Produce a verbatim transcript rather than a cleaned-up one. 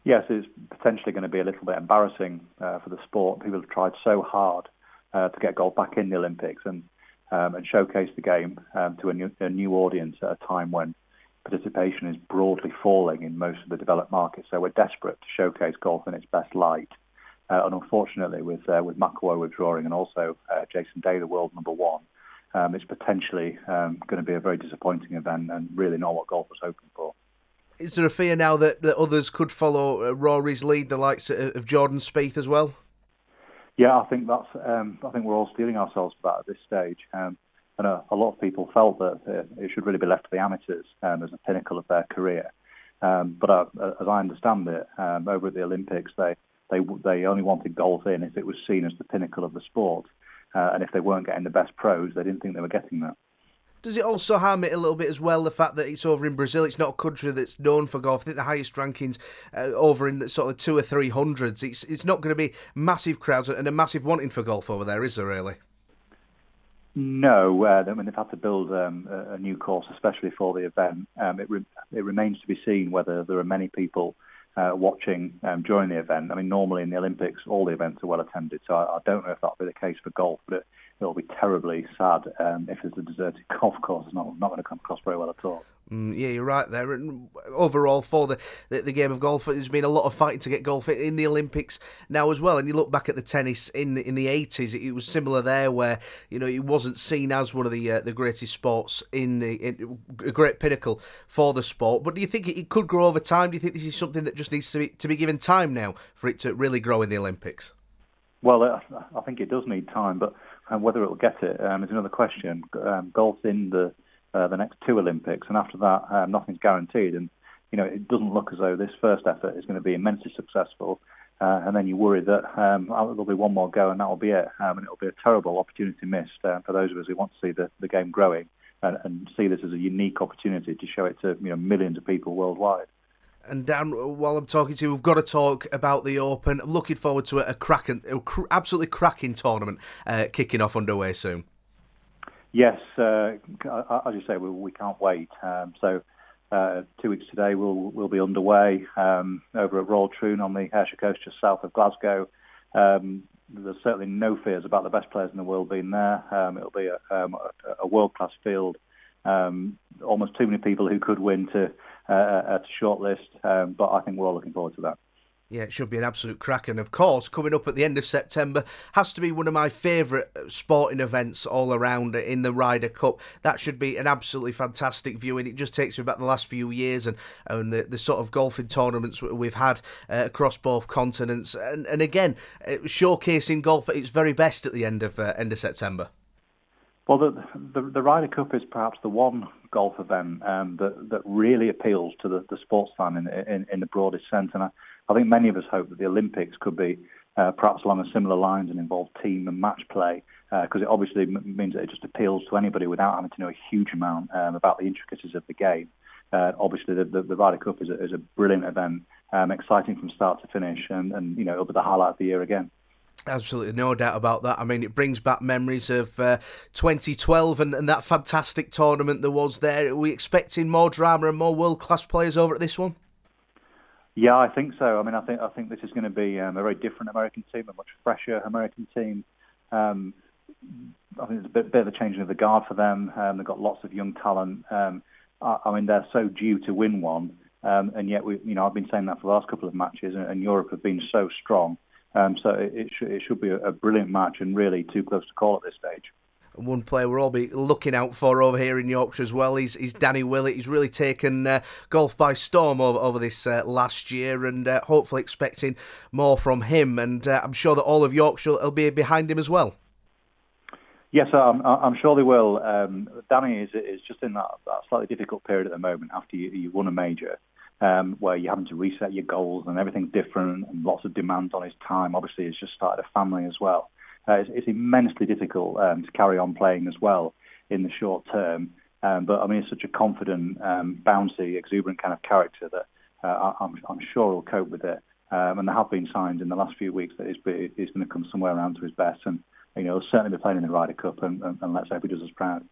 Yes, it's potentially going to be a little bit embarrassing uh, for the sport. People have tried so hard uh, to get golf back in the Olympics and um, and showcase the game um, to a new, a new audience at a time when participation is broadly falling in most of the developed markets. So we're desperate to showcase golf in its best light. Uh, and unfortunately, with uh, with McIlroy withdrawing and also uh, Jason Day, the world number one, um, it's potentially um, going to be a very disappointing event and really not what golf was hoping for. Is there a fear now that, that others could follow uh, Rory's lead, the likes of, of Jordan Spieth as well? Yeah, I think that's. Um, I think we're all steeling ourselves for that at this stage. Um, and a, a lot of people felt that uh, it should really be left to the amateurs um, as a pinnacle of their career. Um, but uh, as I understand it, um, over at the Olympics, they they they only wanted golf in if it was seen as the pinnacle of the sport. Uh, and if they weren't getting the best pros, they didn't think they were getting that. Does it also harm it a little bit as well, the fact that it's over in Brazil? It's not a country that's known for golf. I think the highest rankings uh, over in the sort of two or three hundreds. It's it's not going to be massive crowds and a massive wanting for golf over there, is there really? No, uh, I mean they've had to build um, a, a new course, especially for the event. Um, it re- it remains to be seen whether there are many people uh, watching um, during the event. I mean, normally in the Olympics, all the events are well attended, so I, I don't know if that'll be the case for golf, but it, it'll be terribly sad um, if it's a deserted golf course. It's not not going to come across very well at all. Mm, yeah, you're right there. And overall, for the, the the game of golf, there's been a lot of fighting to get golf in the Olympics now as well. And you look back at the tennis in the, in the eighties, it was similar there, where you know it wasn't seen as one of the uh, the greatest sports in the in, a great pinnacle for the sport. But do you think it, it could grow over time? Do you think this is something that just needs to be to be given time now for it to really grow in the Olympics? Well, uh, I think it does need time, but uh, whether it will get it um, is another question. Um, golf's in the Uh, the next two Olympics, and after that, um, nothing's guaranteed. And you know, it doesn't look as though this first effort is going to be immensely successful. Uh, and then you worry that um, there'll be one more go, and that will be it. Um, and it'll be a terrible opportunity missed uh, for those of us who want to see the, the game growing and, and see this as a unique opportunity to show it to you know millions of people worldwide. And Dan, while I'm talking to you, we've got to talk about the Open. I'm looking forward to a, a cracking, a cr- absolutely cracking tournament uh, kicking off underway soon. Yes, uh, as you say, we, we can't wait. Um, so uh, two weeks today, we'll we'll be underway um, over at Royal Troon on the Ayrshire coast, just south of Glasgow. Um, there's certainly no fears about the best players in the world being there. Um, it'll be a, um, a, a world-class field. Um, almost too many people who could win to uh, to shortlist, um, but I think we're all looking forward to that. Yeah, it should be an absolute cracker. And of course, coming up at the end of September has to be one of my favourite sporting events all around in the Ryder Cup. That should be an absolutely fantastic viewing. It just takes me back the last few years and, and the, the sort of golfing tournaments we've had uh, across both continents. And, and again, showcasing golf at its very best at the end of uh, end of September. Well, the, the the Ryder Cup is perhaps the one golf event um, that that really appeals to the, the sports fan in, in in the broadest sense, and I, I think many of us hope that the Olympics could be uh, perhaps along a similar lines and involve team and match play, because uh, it obviously m- means that it just appeals to anybody without having to know a huge amount um, about the intricacies of the game. Uh, obviously, the, the, the Ryder Cup is a, is a brilliant event, um, exciting from start to finish, and, and you know it'll be the highlight of the year again. Absolutely, no doubt about that. I mean, it brings back memories of uh, twenty twelve and, and that fantastic tournament there was there. Are we expecting more drama and more world-class players over at this one? Yeah, I think so. I mean, I think I think this is going to be um, a very different American team, a much fresher American team. Um, I think it's a bit, bit of a changing of the guard for them. Um, they've got lots of young talent. Um, I, I mean, they're so due to win one, um, and yet we, you know, I've been saying that for the last couple of matches, and, and Europe have been so strong. Um, so it, it, should, it should be a, a brilliant match and really too close to call at this stage. And one player we'll all be looking out for over here in Yorkshire as well is, is Danny Willett. He's really taken uh, golf by storm over, over this uh, last year, and uh, hopefully expecting more from him. And uh, I'm sure that all of Yorkshire will be behind him as well. Yes, I'm, I'm sure they will. Um, Danny is is just in that, that slightly difficult period at the moment after you, you won a major. Um, where you're having to reset your goals and everything's different and lots of demands on his time. Obviously, he's just started a family as well. Uh, it's, it's immensely difficult um, to carry on playing as well in the short term. Um, but I mean, he's such a confident, um, bouncy, exuberant kind of character that uh, I'm, I'm sure he'll cope with it. Um, and there have been signs in the last few weeks that he's, he's going to come somewhere around to his best. And you know, he'll certainly be playing in the Ryder Cup, and, and, and let's hope he does us proud.